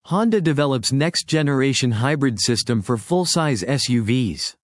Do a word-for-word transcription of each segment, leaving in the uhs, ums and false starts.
Honda develops next-generation hybrid system for full-size S U Vs.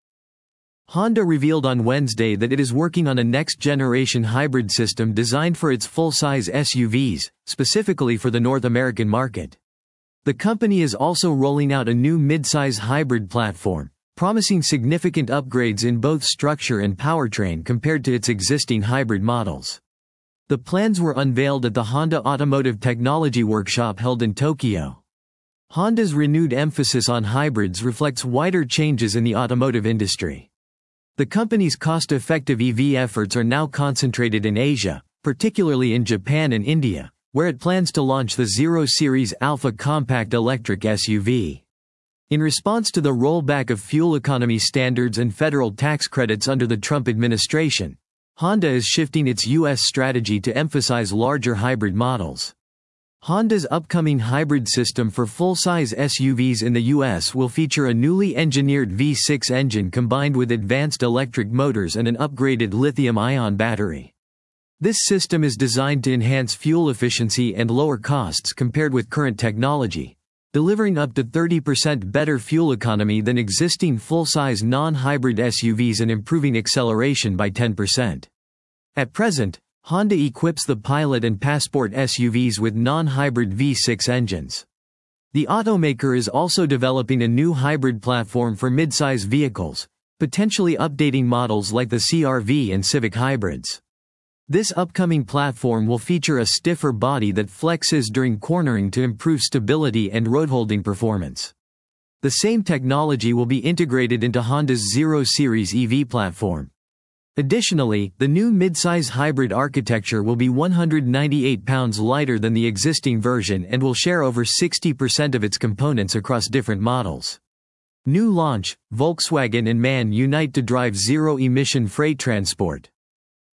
Honda revealed on Wednesday that it is working on a next-generation hybrid system designed for its full-size S U Vs, specifically for the North American market. The company is also rolling out a new mid-size hybrid platform, promising significant upgrades in both structure and powertrain compared to its existing hybrid models. The plans were unveiled at the Honda Automotive Technology Workshop held in Tokyo. Honda's renewed emphasis on hybrids reflects wider changes in the automotive industry. The company's cost-effective E V efforts are now concentrated in Asia, particularly in Japan and India, where it plans to launch the Zero Series Alpha compact electric S U V. In response to the rollback of fuel economy standards and federal tax credits under the Trump administration, Honda is shifting its U S strategy to emphasize larger hybrid models. Honda's upcoming hybrid system for full-size S U Vs in the U S will feature a newly engineered V six engine combined with advanced electric motors and an upgraded lithium-ion battery. This system is designed to enhance fuel efficiency and lower costs compared with current technology, delivering up to thirty percent better fuel economy than existing full-size non-hybrid S U Vs and improving acceleration by ten percent. At present, Honda equips the Pilot and Passport S U Vs with non-hybrid V six engines. The automaker is also developing a new hybrid platform for midsize vehicles, potentially updating models like the C R V and Civic hybrids. This upcoming platform will feature a stiffer body that flexes during cornering to improve stability and road-holding performance. The same technology will be integrated into Honda's Zero Series E V platform. Additionally, the new midsize hybrid architecture will be one hundred ninety-eight pounds lighter than the existing version and will share over sixty percent of its components across different models. New launch: Volkswagen and MAN unite to drive zero-emission freight transport.